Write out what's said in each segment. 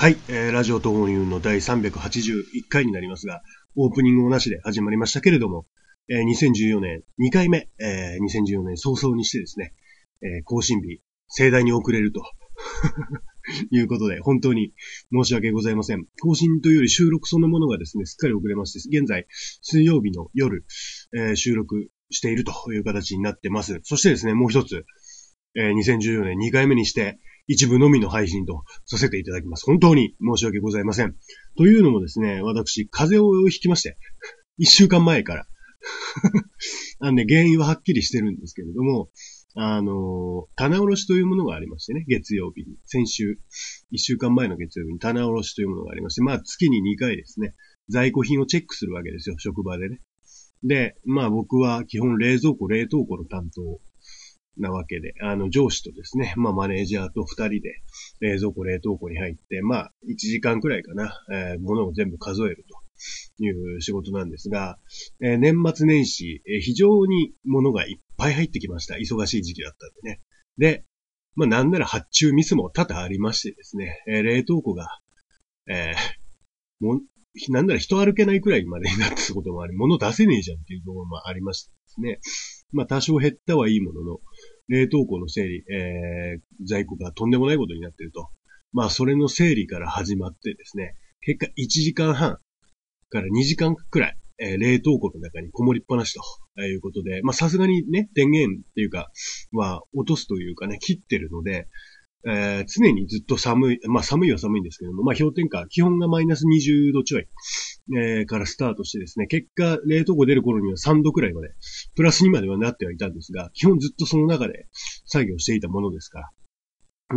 はい、ラジオとニューの第381回になりますが、オープニングもなしで始まりましたけれども、2014年2回目、2014年早々にしてですね、更新日、盛大に遅れるということで、本当に申し訳ございません。更新というより収録そのものがですね、すっかり遅れまして、現在、水曜日の夜、収録しているという形になってます。そしてですね、もう一つ、2014年2回目にして、一部のみの配信とさせていただきます。本当に申し訳ございません。というのもですね、私、風邪をひきまして、1週間前から。原因ははっきりしてるんですけれども、棚卸しというものがありましてね、月曜日に。先週、1週間前の月曜日に棚卸しというものがありまして、月に2回ですね、在庫品をチェックするわけですよ、職場でね。で、僕は基本冷蔵庫、冷凍庫の担当なわけで、上司とですね、マネージャーと2人で、冷蔵庫、冷凍庫に入って、1時間くらいかな、物を全部数えるという仕事なんですが、年末年始、非常に物がいっぱい入ってきました。忙しい時期だったんでね。で、なんなら発注ミスも多々ありましてですね、冷凍庫が、なんなら人歩けないくらいまでになったこともあり、物出せねえじゃんっていうところもありましてですね。多少減ったはいいものの、冷凍庫の整理、在庫がとんでもないことになっていると。それの整理から始まってですね、結果1時間半から2時間くらい、冷凍庫の中にこもりっぱなしということで、さすがにね、電源っていうか、落とすというかね、切ってるので、常にずっと寒い、寒いは寒いんですけども、氷点下、気温がマイナス20度ちょい、からスタートしてですね、結果、冷凍庫出る頃には3度くらいまで、プラス2まではなってはいたんですが、基本ずっとその中で作業していたものですから、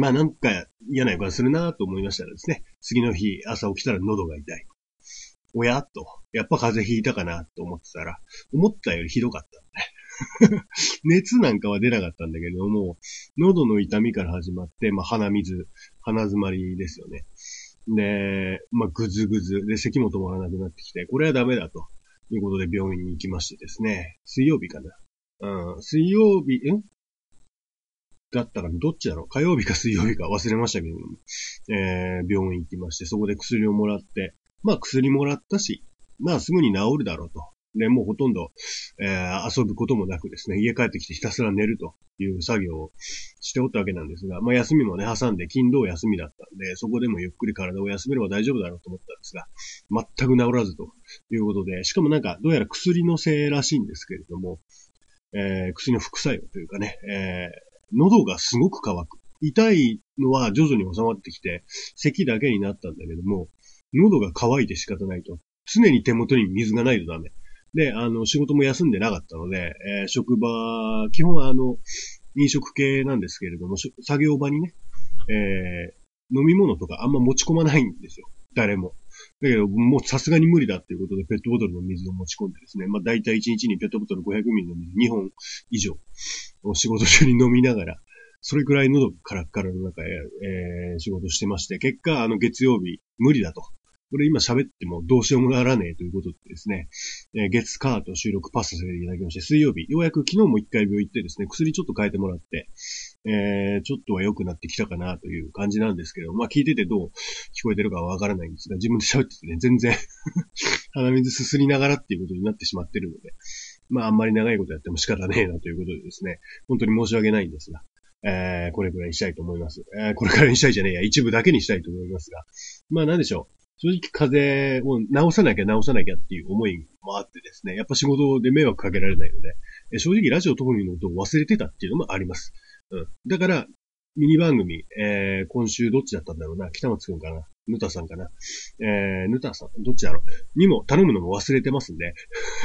なんか嫌な予感するなと思いましたらですね、次の日、朝起きたら喉が痛い。おやっと、やっぱ風邪ひいたかなと思ってたら、思ったよりひどかったね。熱なんかは出なかったんだけれども、喉の痛みから始まって、鼻水、鼻詰まりですよね。で、ぐずぐずで咳も止まらなくなってきて、これはダメだということで病院に行きましてですね、水曜日かな。水曜日、だったかどっちだろう、火曜日か水曜日か忘れましたけれども、病院行きまして、そこで薬をもらって、薬もらったし、すぐに治るだろうと。で、もうほとんど、遊ぶこともなくですね、家帰ってきてひたすら寝るという作業をしておったわけなんですが、休みもね、挟んで金土休みだったんで、そこでもゆっくり体を休めれば大丈夫だろうと思ったんですが、全く治らずということで、しかもどうやら薬のせいらしいんですけれども、薬の副作用というかね、喉がすごく渇く。痛いのは徐々に収まってきて、咳だけになったんだけども、喉が渇いて仕方ないと。常に手元に水がないとダメ。で、仕事も休んでなかったので、職場、基本は飲食系なんですけれども、作業場にね、飲み物とかあんま持ち込まないんですよ。誰も。だけど、もうさすがに無理だっていうことで、ペットボトルの水を持ち込んでですね、だいたい1日にペットボトル500ミリの水2本以上を仕事中に飲みながら、それくらい喉カラッカラの中へ、仕事してまして、結果、月曜日無理だと。これ今喋ってもどうしようもならねえということでですね、月火と収録パスさせていただきまして、水曜日、ようやく昨日も一回病院行ってですね、薬ちょっと変えてもらって、ちょっとは良くなってきたかなという感じなんですけど、聞いててどう聞こえてるかはわからないんですが、自分で喋っててね、全然鼻水すすりながらっていうことになってしまってるので、あんまり長いことやっても仕方ねえなということでですね、本当に申し訳ないんですが、これくらいにしたいと思います。これくらいにしたいじゃねえや、一部だけにしたいと思いますが、なんでしょう。正直風邪を治さなきゃっていう思いもあってですね、やっぱ仕事で迷惑かけられないので、正直ラジオ特にのことを忘れてたっていうのもあります。だから、ミニ番組、今週どっちだったんだろうな、北松くんかな、ぬたさんかな、ぬたさん、どっちだろう、にも頼むのも忘れてますんで、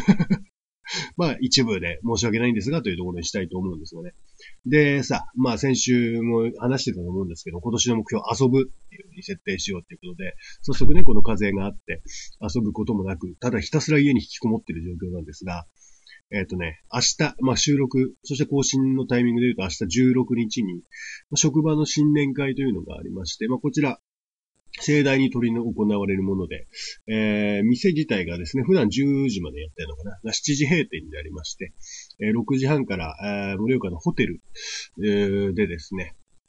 一部で申し訳ないんですがというところにしたいと思うんですよね。でさ、先週も話してたと思うんですけど、今年の目標遊ぶっていう風に設定しようっていうことで、早速ね、この風があって遊ぶこともなく、ただひたすら家に引きこもっている状況なんですが、明日、収録、そして更新のタイミングで言うと明日16日に、職場の新年会というのがありまして、こちら、盛大に行われるもので、店自体がですね、普段10時までやってるのかな、7時閉店になりまして、6時半から、盛岡のホテル、でですね、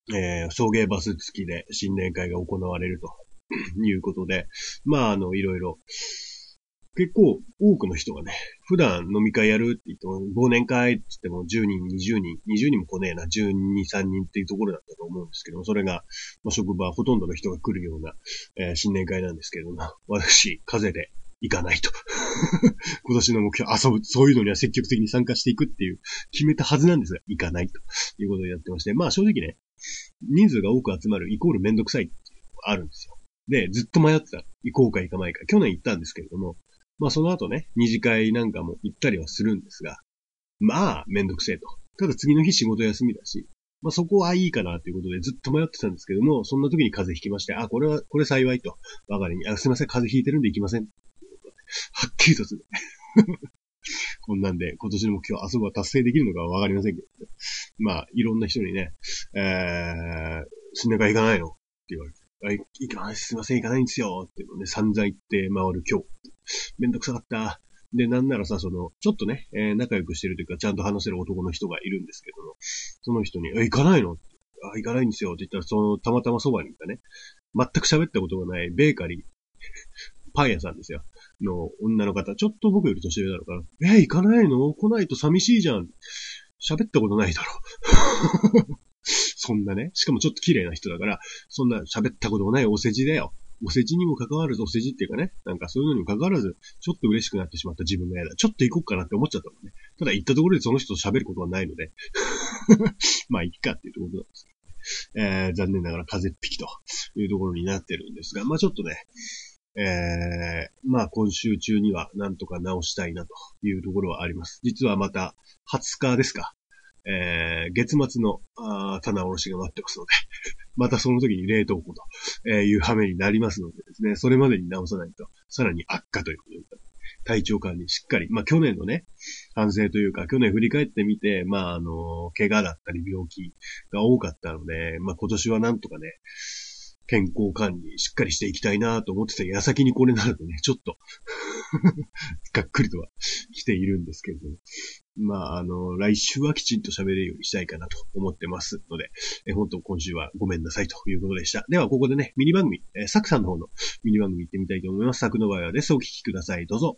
送迎バス付きで新年会が行われるということで、まあ、いろいろ、結構多くの人がね、普段飲み会やるって言っても、忘年会って言っても10人、20人も来ねえな、12、3人っていうところだったと思うんですけども、それが、まあ、職場ほとんどの人が来るような、新年会なんですけれども、私、風邪で行かないと。今年の目標、遊ぶ、そういうのには積極的に参加していくっていう、決めたはずなんですが、行かないということをやってまして、まあ正直ね、人数が多く集まるイコールめんどくさいっていうのがあるんですよ。で、ずっと迷ってた。行こうか行かないか。去年行ったんですけれども、まあその後ね、二次会なんかも行ったりはするんですが、まあめんどくせえと。ただ次の日仕事休みだし、まあそこはいいかなということでずっと迷ってたんですけども、そんな時に風邪ひきまして、これ幸いと。ばかりに、すいません、風邪ひいてるんで行きません。はっきりとする。こんなんで、今年の目標、遊ぶは達成できるのかはわかりませんけど、まあ、いろんな人にね、新年会行かないのって言われて、行かない、すいません、行かないんですよっていうのをね、散々言って回る今日。めんどくさかった。で、なんならさ、ちょっとね、仲良くしてるというか、ちゃんと話せる男の人がいるんですけども、その人に、行かないの行かないんですよって言ったら、たまたまそばにいたね、全く喋ったことがないベーカリー、パン屋さんですよ。の女の方、ちょっと僕より年上なのかな。行かないの？来ないと寂しいじゃん。喋ったことないだろ。そんなね。しかもちょっと綺麗な人だから、そんな喋ったこともないお世辞だよ。お世辞にも関わらず、お世辞っていうかね、なんかそういうのにも関わらず、ちょっと嬉しくなってしまった自分が嫌だ。ちょっと行こうかなって思っちゃったもんね。ただ行ったところでその人と喋ることはないので、まあいいかっていうところなんですけど、残念ながら風邪っ引きというところになってるんですが、まあちょっとね、まあ今週中にはなんとか直したいなというところはあります。実はまた20日ですか。月末の棚卸しが待ってますので、またその時に冷凍庫という羽目になりますのでですね、それまでに直さないとさらに悪化ということで、体調管理しっかり、まあ去年のね、反省というか、去年振り返ってみて、まあ怪我だったり病気が多かったので、まあ今年はなんとかね、健康管理しっかりしていきたいなと思ってた矢先にこれになるとね、ちょっとがっくりとは来ているんですけれども。まあ、来週はきちんと喋れるようにしたいかなと思ってますので、本当今週はごめんなさいということでした。では、ここでね、ミニ番組、サクさんの方のミニ番組行ってみたいと思います。サクの場合はです。お聞きください。どうぞ。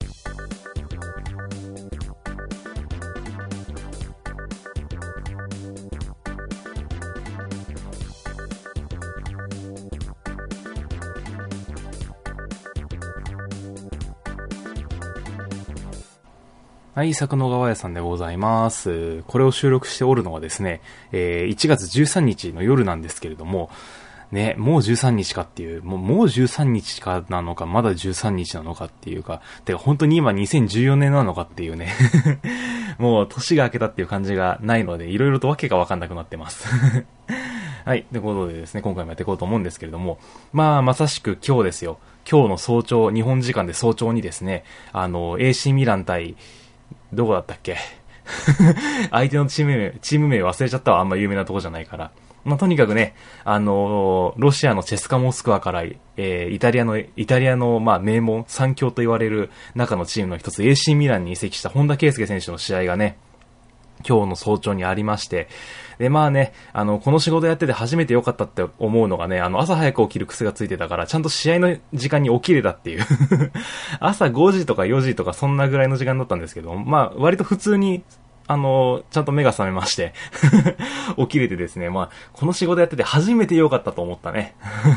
はい、作の川屋さんでございます。これを収録しておるのはですね、1月13日の夜なんですけれども、ね、もう13日かっていう、もう13日かなのか、まだ13日なのかっていうか、てか本当に今2014年なのかっていうね、もう年が明けたっていう感じがないので、いろいろとわけがわかんなくなってます。はい。ということでですね、今回もやっていこうと思うんですけれども、まあ、まさしく今日ですよ。今日の早朝、日本時間で早朝にですね、AC ミラン対、どこだったっけ相手のチーム名忘れちゃったわ。あんま有名なとこじゃないから。まあ、とにかくね、ロシアのチェスカモスクワから、イタリアの、まあ、名門、三強と言われる中のチームの一つ、AC ミランに移籍した本田圭佑選手の試合がね、今日の早朝にありまして、で、まあね、この仕事やってて初めて良かったって思うのがね、朝早く起きる癖がついてたから、ちゃんと試合の時間に起きれたっていう。朝5時とか4時とかそんなぐらいの時間だったんですけど、まあ、割と普通に、ちゃんと目が覚めまして、起きれてですね、まあ、この仕事やってて初めて良かったと思ったね。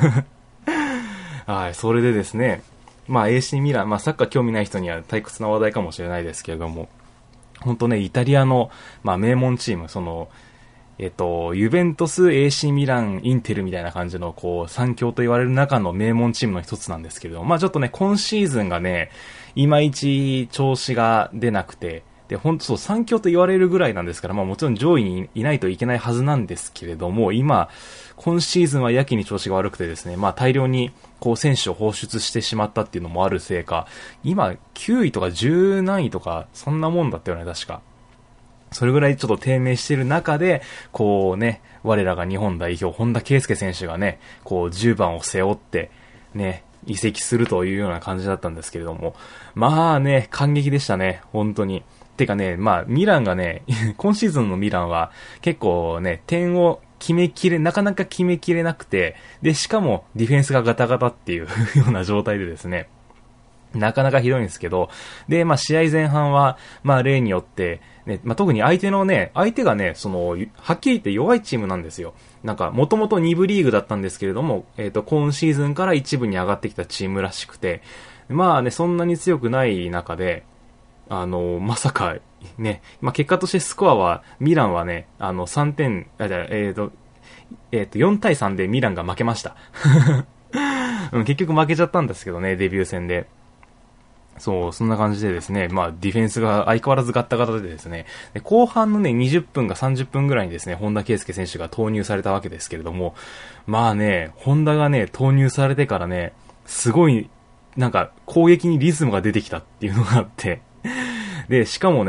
はい、それでですね、まあ AC ミラン、まあサッカー興味ない人には退屈な話題かもしれないですけれども、本当ね、イタリアの、まあ名門チーム、ユベントス、AC ミラン、インテルみたいな感じの、こう、三強と言われる中の名門チームの一つなんですけれども、まあちょっとね、今シーズンがね、いまいち調子が出なくて、で、本当そう、三強と言われるぐらいなんですから、まあもちろん上位にいないといけないはずなんですけれども、今シーズンはやけに調子が悪くてですね、まあ大量に、こう選手を放出してしまったっていうのもあるせいか、今9位とか10何位とか、そんなもんだったよね、確か。それぐらいちょっと低迷している中で、こうね、我らが日本代表、本田圭佑選手がね、こう10番を背負って、ね、移籍するというような感じだったんですけれども、まあね、感激でしたね、本当に。てかね、まあ、ミランがね、今シーズンのミランは結構ね、点をなかなか決めきれなくて、で、しかもディフェンスがガタガタっていうような状態でですね、なかなかひどいんですけど、で、まあ試合前半は、まあ例によって、ね、まあ特に相手がね、はっきり言って弱いチームなんですよ。なんか、もともと2部リーグだったんですけれども、今シーズンから1部に上がってきたチームらしくて、まあね、そんなに強くない中で、まさか、ね、まあ結果としてスコアは、ミランはね、3点、4対3でミランが負けました。結局負けちゃったんですけどね、デビュー戦で。そう、そんな感じでですね、まあディフェンスが相変わらずガッタガタでですね、で後半のね、20分か30分ぐらいにですね、本田圭佑選手が投入されたわけですけれども、まあね、本田がね、投入されてからね、すごい、なんか攻撃にリズムが出てきたっていうのがあって、で、しかも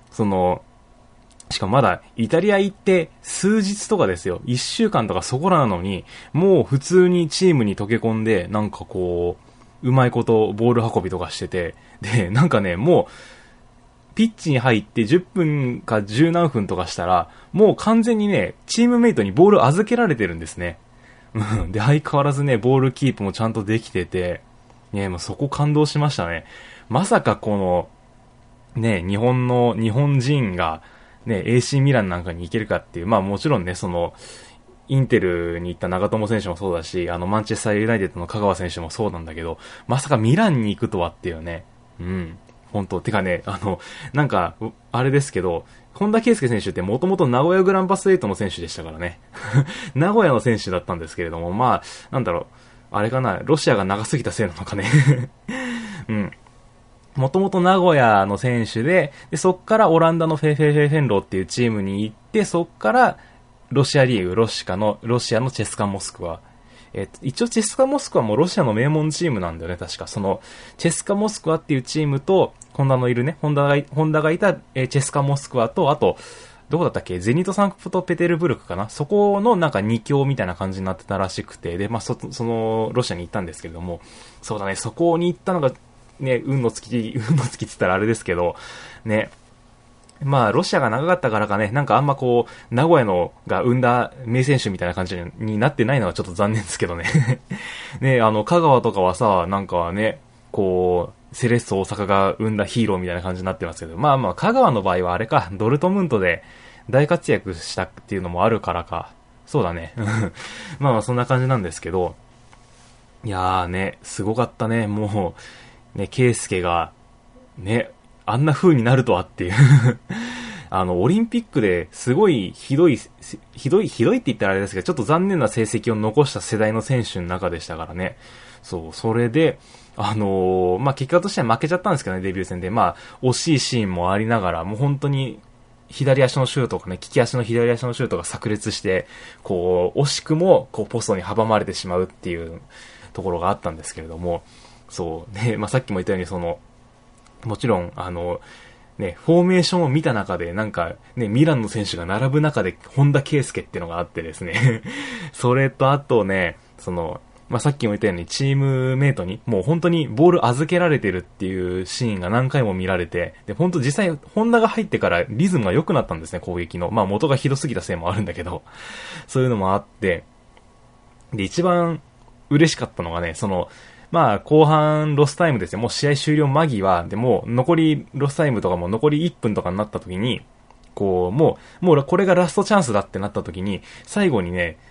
まだイタリア行って数日とかですよ、1週間とかそこらなのに、もう普通にチームに溶け込んで、なんかこう、うまいことボール運びとかしてて、で、なんかね、もう、ピッチに入って10分か10何分とかしたら、もう完全にね、チームメイトにボール預けられてるんですね。で、相変わらずね、ボールキープもちゃんとできてて、ね、もうそこ感動しましたね。まさかこの、ね、日本人が、ね、AC ミランなんかに行けるかっていう、まあもちろんね、インテルに行った長友選手もそうだし、マンチェスターユナイテッドの香川選手もそうなんだけど、まさかミランに行くとはっていうね。うん。本当てかね、なんか、あれですけど、本田圭佑選手ってもともと名古屋グランパス8の選手でしたからね。名古屋の選手だったんですけれども、まあ、なんだろう、あれかな、ロシアが長すぎたせいなのかね。うん。もともと名古屋の選手で、そっからオランダのフェンローっていうチームに行って、そっからロシアリーグ、ロシアのチェスカモスクワ。一応チェスカモスクワもロシアの名門チームなんだよね、確か。チェスカモスクワっていうチームと、ホンダがいた、チェスカモスクワと、あと、どこだったっけ、ゼニートサンクトペテルブルクかな、そこのなんか2強みたいな感じになってたらしくて、で、まあ、ロシアに行ったんですけれども、そうだね、そこに行ったのが、ね、運の尽きって言ったらあれですけど、ね、まあ、ロシアが長かったからかね、なんかあんまこう、名古屋のが生んだ名選手みたいな感じになってないのはちょっと残念ですけどね。ね、香川とかはさ、なんかね、こう、セレッソ大阪が生んだヒーローみたいな感じになってますけど、まあまあ、香川の場合はあれか、ドルトムントで大活躍したっていうのもあるからか。そうだね。まあまあ、そんな感じなんですけど、いやーね、すごかったね、もう、ね、圭介が、ね、あんな風になるとはっていうオリンピックですごいひどいって言ったらあれですけど、ちょっと残念な成績を残した世代の選手の中でしたからね。そう、それで、まあ、結果としては負けちゃったんですけどね、デビュー戦で。まあ、惜しいシーンもありながら、もう本当に、左足のシュートがね、利き足の左足のシュートが炸裂して、こう、惜しくも、こう、ポストに阻まれてしまうっていうところがあったんですけれども、そう、ね、まあ、さっきも言ったように、もちろん、ね、フォーメーションを見た中で、なんか、ね、ミランの選手が並ぶ中で、本田圭佑っていうのがあってですね。それと、あとね、まあ、さっきも言ったように、チームメイトに、もう本当にボール預けられてるっていうシーンが何回も見られて、で、本当実際、本田が入ってからリズムが良くなったんですね、攻撃の。まあ、元がひどすぎたせいもあるんだけど、そういうのもあって、で、一番嬉しかったのがね、まあ、後半ロスタイムですよ。もう試合終了間際でもう残りロスタイムとかも残り1分とかになった時に、こう、もうこれがラストチャンスだってなった時に、最後にね、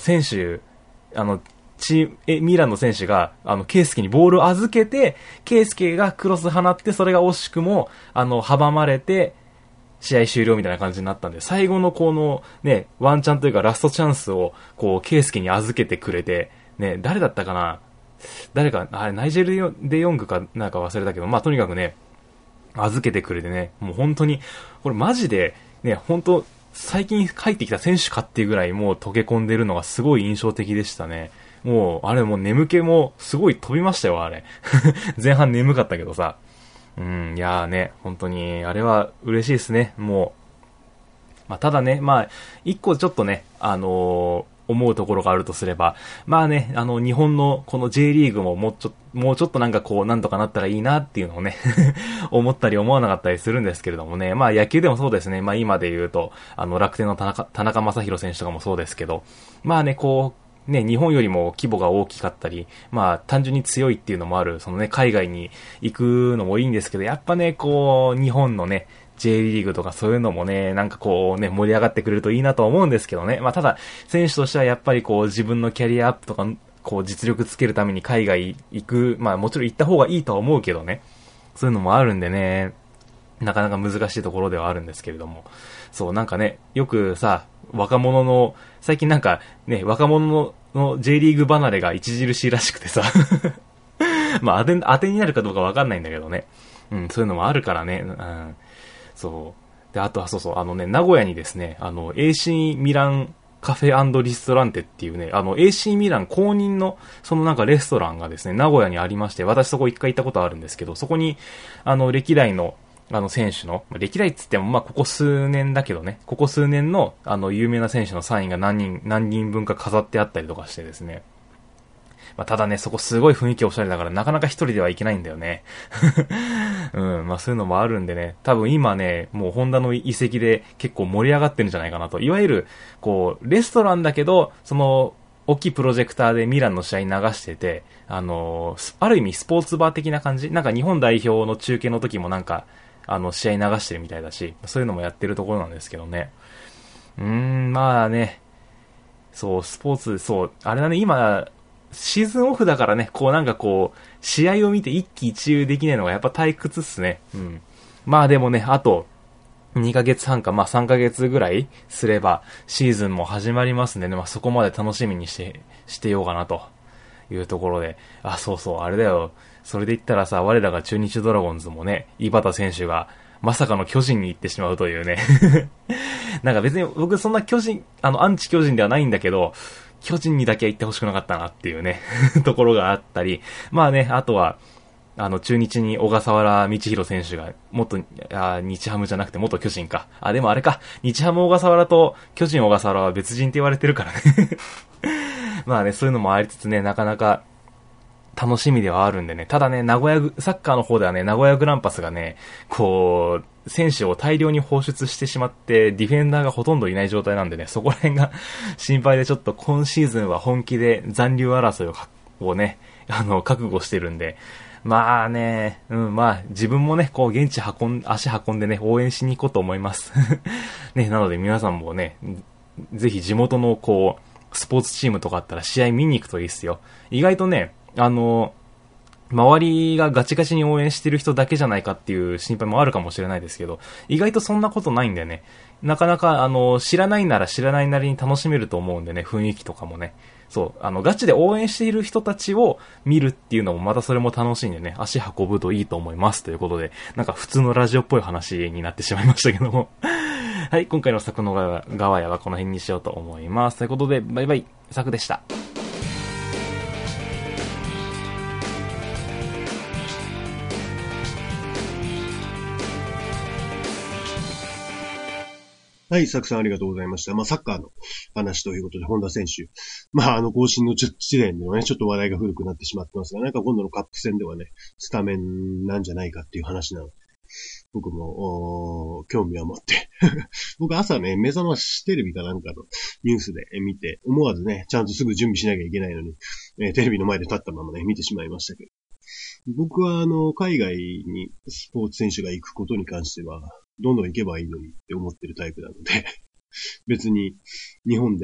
ミランの選手が、ケイスケにボールを預けて、ケイスケがクロス放って、それが惜しくも、阻まれて、試合終了みたいな感じになったんで、最後のこのね、ワンチャンというかラストチャンスを、こう、ケイスケに預けてくれて、ね、誰だったかな、あれ、ナイジェル・デ・ヨングかなんか忘れたけど、まあ、とにかくね、預けてくれてね、もう本当に、これマジで、ね、本当最近入ってきた選手かっていうぐらいもう溶け込んでるのがすごい印象的でしたね。もう、あれもう眠気もすごい飛びましたよ、あれ。前半眠かったけどさ。いやーね、本当に、あれは嬉しいですね、もう。まあ、ただね、まあ、一個ちょっとね、 思うところがあるとすれば、まあね、日本のこの J リーグももうちょっとなんかこう、なんとかなったらいいなっていうのをね、思ったり思わなかったりするんですけれどもね、まあ野球でもそうですね、まあ今で言うと、楽天の田中将大選手とかもそうですけど、まあね、こう、ね、日本よりも規模が大きかったり、まあ単純に強いっていうのもある、そのね、海外に行くのもいいんですけど、やっぱね、こう、日本のね、J リーグとかそういうのもね、なんかこうね、盛り上がってくれるといいなと思うんですけどね。まあただ、選手としてはやっぱりこう自分のキャリアアップとか、こう実力つけるために海外行く、まあもちろん行った方がいいとは思うけどね。そういうのもあるんでね、なかなか難しいところではあるんですけれども。そう、なんかね、よくさ、最近なんかね、若者の J リーグ離れが著しいらしくてさ、まあ当てになるかどうかわかんないんだけどね。うん、そういうのもあるからね。うん。そう。で、あとはそうそう、名古屋にですね、AC ミランカフェリストランテっていうね、AC ミラン公認の、そのなんかレストランがですね、名古屋にありまして、私そこ一回行ったことあるんですけど、そこに、歴代の、選手の、歴代っつっても、まあ、ここ数年だけどね、ここ数年の、有名な選手のサインが何人分か飾ってあったりとかしてですね、まあ、ただね、そこすごい雰囲気おしゃれだから、なかなか一人では行けないんだよね。うん、まあそういうのもあるんでね、多分今ね、もうホンダの遺跡で結構盛り上がってるんじゃないかなと。いわゆる、こう、レストランだけど、その、大きいプロジェクターでミランの試合流してて、ある意味スポーツバー的な感じなんか日本代表の中継の時もなんか、試合流してるみたいだし、そういうのもやってるところなんですけどね。まあね、そう、スポーツ、そう、あれだね、今、シーズンオフだからね、こうなんかこう、試合を見て一喜一憂できないのがやっぱ退屈っすね。うん。まあでもね、あと、2ヶ月半か、まあ3ヶ月ぐらいすれば、シーズンも始まりますんでね、まあそこまで楽しみにしてようかなというところで、あ、そうそう、あれだよ。それで言ったらさ、我らが中日ドラゴンズもね、井端選手が、まさかの巨人に行ってしまうというね。なんか別に僕そんなアンチ巨人ではないんだけど、巨人にだけは行ってほしくなかったなっていうね、ところがあったり、まあね、あとは、中日に小笠原道弘選手が、日ハムじゃなくて元巨人か。でもあれか、日ハム小笠原と巨人小笠原は別人って言われてるからね。まあね、そういうのもありつつね、なかなか、楽しみではあるんでね。ただね、サッカーの方ではね、名古屋グランパスがね、こう、選手を大量に放出してしまって、ディフェンダーがほとんどいない状態なんでね、そこら辺が心配でちょっと今シーズンは本気で残留争いをね、覚悟してるんで、まあね、まあ自分もね、こう足運んでね、応援しに行こうと思います。ね、なので皆さんもね、ぜひ地元のこう、スポーツチームとかあったら試合見に行くといいっすよ。意外とね、周りがガチガチに応援してる人だけじゃないかっていう心配もあるかもしれないですけど、意外とそんなことないんでね、なかなか知らないなら知らないなりに楽しめると思うんでね、雰囲気とかもね。そう、ガチで応援している人たちを見るっていうのもまたそれも楽しいんでね、足運ぶといいと思いますということで、なんか普通のラジオっぽい話になってしまいましたけども。はい、今回の作の側やはこの辺にしようと思います。ということで、バイバイ、作でした。 はい、サクさんありがとうございました。まあ、サッカーの話ということで、本田選手。まあ、更新の時点ではね、ちょっと話題が古くなってしまってますが、なんか今度のカップ戦ではね、スタメンなんじゃないかっていう話なので、僕も、興味は持って。僕朝ね、目覚ましテレビかなんかのニュースで見て、思わずね、ちゃんとすぐ準備しなきゃいけないのに、テレビの前で立ったままね、見てしまいましたけど。僕は海外にスポーツ選手が行くことに関しては、どんどん行けばいいのにって思ってるタイプなので、別に日本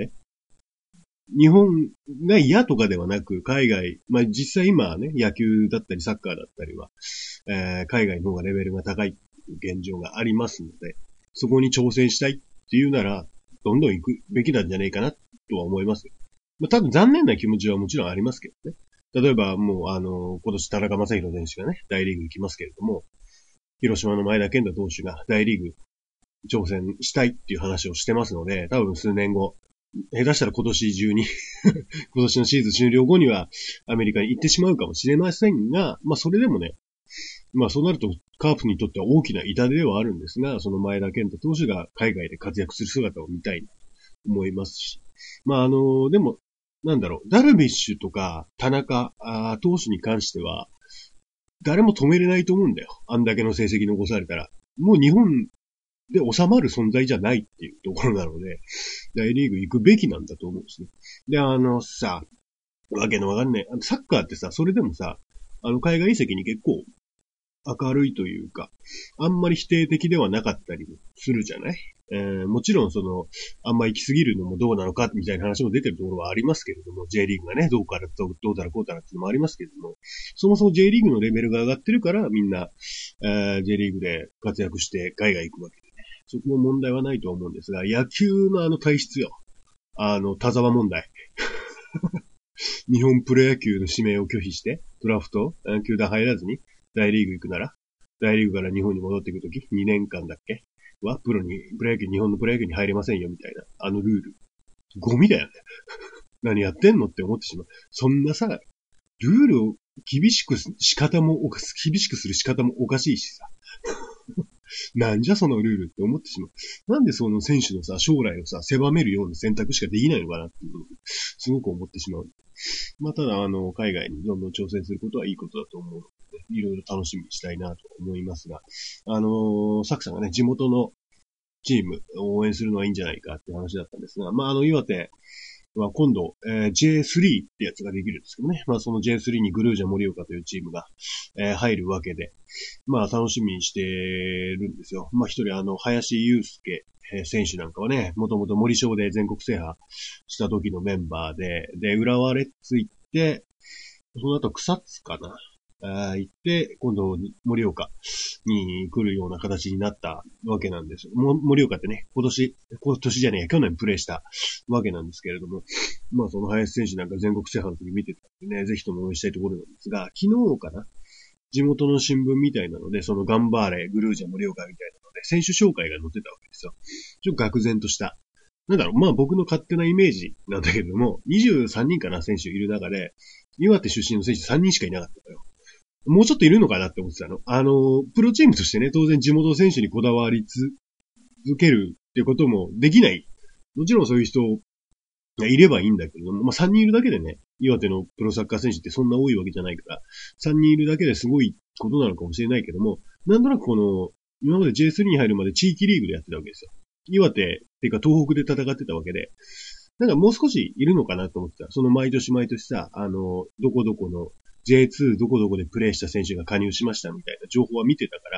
が嫌とかではなく、海外、まあ実際今はね、野球だったりサッカーだったりは、海外の方がレベルが高い現状がありますので、そこに挑戦したいっていうなら、どんどん行くべきなんじゃないかなとは思いますよ。まあ多分残念な気持ちはもちろんありますけどね。例えばもう今年田中将大選手がね、大リーグ行きますけれども、広島の前田健太投手が大リーグ挑戦したいっていう話をしてますので、多分数年後、下手したら今年中に今年のシーズン終了後にはアメリカに行ってしまうかもしれませんが、まあそれでもね、まあそうなるとカープにとっては大きな痛手ではあるんですが、その前田健太投手が海外で活躍する姿を見たいと思いますし、 まあでも、なんだろう、ダルビッシュとか田中投手に関しては、誰も止めれないと思うんだよ。あんだけの成績残されたら。もう日本で収まる存在じゃないっていうところなので、大リーグ行くべきなんだと思うんですね。で、さ、わけのわかんない。サッカーってさ、それでもさ、海外移籍に結構明るいというか、あんまり否定的ではなかったりもするじゃない？もちろんあんま行き過ぎるのもどうなのかみたいな話も出てるところはありますけれども、J リーグがね、どうだらこうだらっていうのもありますけれども、そもそも J リーグのレベルが上がってるから、みんな、J リーグで活躍して海外行くわけでね。そこも問題はないと思うんですが、野球の体質よ。田沢問題。日本プロ野球の指名を拒否して、ドラフト、球団入らずに、大リーグ行くなら、大リーグから日本に戻っていくとき、2年間だっけは、日本のプロ野球に入れませんよ、みたいな、ルール。ゴミだよね。何やってんのって思ってしまう。そんなさ、ルールを厳しくする仕方もおかしいしさ。なんじゃそのルールって思ってしまう。なんでその選手のさ、将来をさ、狭めるような選択しかできないのかなっていうのを、すごく思ってしまう。まあ、ただ、海外にどんどん挑戦することはいいことだと思うので、ね、いろいろ楽しみにしたいなと思いますが、サクさんがね、地元のチームを応援するのはいいんじゃないかっていう話だったんですが、まあ、岩手は今度、J3 ってやつができるんですけどね、まあ、その J3 にグルージャ盛岡というチームが、入るわけで、まあ、楽しみにしてるんですよ。まあ、一人林祐介選手なんかはね、もともと森賞で全国制覇した時のメンバーで、浦和レッズ行って、その後草津かな行って、今度、盛岡に来るような形になったわけなんですよ。盛岡ってね、今年じゃねえや、去年プレイしたわけなんですけれども、まあその林選手なんか全国制覇の時見てたんでね、ぜひとも応援したいところなんですが、昨日かな地元の新聞みたいなので、その頑張れ、グルージャ盛岡みたいなので、選手紹介が載ってたわけですよ。ちょっと愕然とした。なんだろう、まあ僕の勝手なイメージなんだけれども、23人かな、選手いる中で、岩手出身の選手3人しかいなかったのよ。もうちょっといるのかなって思ってたの。プロチームとしてね、当然地元選手にこだわり続けるっていうこともできない。もちろんそういう人がいればいいんだけれども、まあ3人いるだけでね、岩手のプロサッカー選手ってそんな多いわけじゃないから、3人いるだけですごいことなのかもしれないけども、なんとなく今まで J3 に入るまで地域リーグでやってたわけですよ。岩手っていうか東北で戦ってたわけで、なんかもう少しいるのかなと思ってた。その毎年さ、どこどこのJ2 どこどこでプレーした選手が加入しましたみたいな情報は見てたから、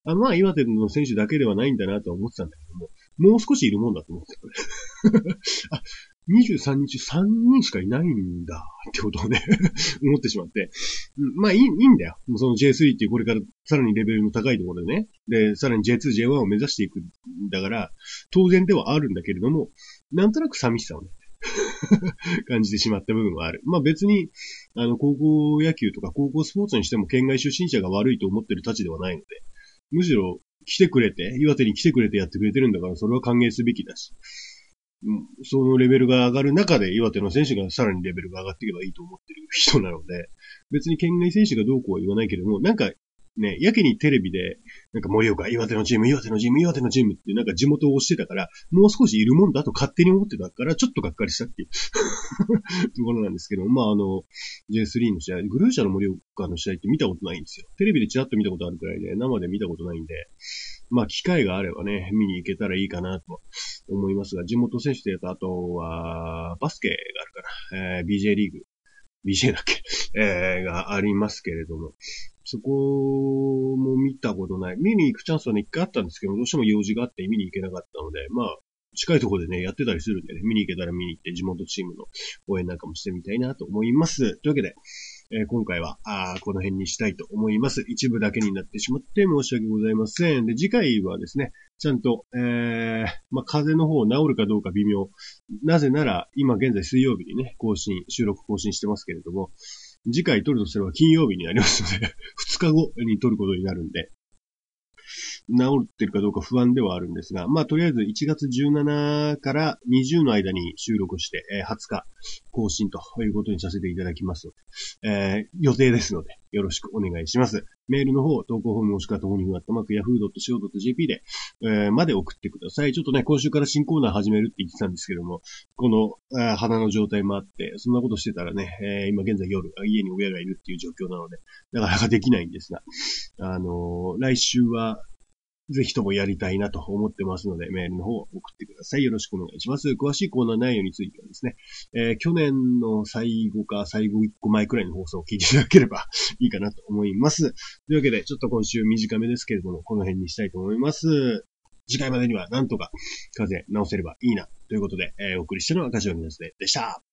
まあ岩手の選手だけではないんだなとは思ってたんだけども、もう少しいるもんだと思ってた。23日3人しかいないんだってことをね思ってしまって。まあいいんだよ。もうその J3 っていうこれからさらにレベルの高いところでね。で、さらに J2、J1 を目指していくんだから、当然ではあるんだけれども、なんとなく寂しさをね、感じてしまった部分はある。まあ別に、高校野球とか高校スポーツにしても県外出身者が悪いと思ってるたちではないので、むしろ岩手に来てくれてやってくれてるんだから、それは歓迎すべきだし、そのレベルが上がる中で岩手の選手がさらにレベルが上がっていけばいいと思ってる人なので、別に県外選手がどうこうは言わないけれども、なんかね、やけにテレビで、なんか盛岡、岩手のチームってなんか地元を押してたから、もう少しいるもんだと勝手に思ってたから、ちょっとがっかりしたっていうところなんですけど、まあJ3 の試合、グルージャの盛岡の試合って見たことないんですよ。テレビでちらっと見たことあるくらいで、生で見たことないんで、まあ機会があればね、見に行けたらいいかなと思いますが、地元選手というと、あとは、バスケがあるから、BJ リーグ。BJ だっけがありますけれども、そこも見たことない。見に行くチャンスはね、一回あったんですけど、どうしても用事があって見に行けなかったので、まあ、近いところでね、やってたりするんでね、見に行けたら見に行って地元チームの応援なんかもしてみたいなと思います。というわけで、今回は、この辺にしたいと思います。一部だけになってしまって申し訳ございません。で、次回はですね、ちゃんと、まあ、風邪の方治るかどうか微妙。なぜなら、今現在水曜日にね、収録更新してますけれども、次回撮るとすれば金曜日になりますので、2日後に撮ることになるんで、 治ってるかどうか不安ではあるんですが、まあ、とりあえず1月17から20の間に収録して、20日更新ということにさせていただきますので、予定ですので、よろしくお願いします。メールの方、投稿フォームもしくはともにふわっとyahoo.co.jp で、まで送ってください。ちょっとね、今週から新コーナー始めるって言ってたんですけども、この、鼻の状態もあって、そんなことしてたらね、今現在夜、家に親がいるっていう状況なので、なかなかできないんですが、来週は、ぜひともやりたいなと思ってますので、メールの方を送ってください。よろしくお願いします。詳しいコーナー内容についてはですね、去年の最後1個前くらいの放送を聞いていただければいいかなと思います。というわけで、ちょっと今週短めですけれども、この辺にしたいと思います。次回までにはなんとか風邪治せればいいなということで、お送りしたのは柏木ですでした。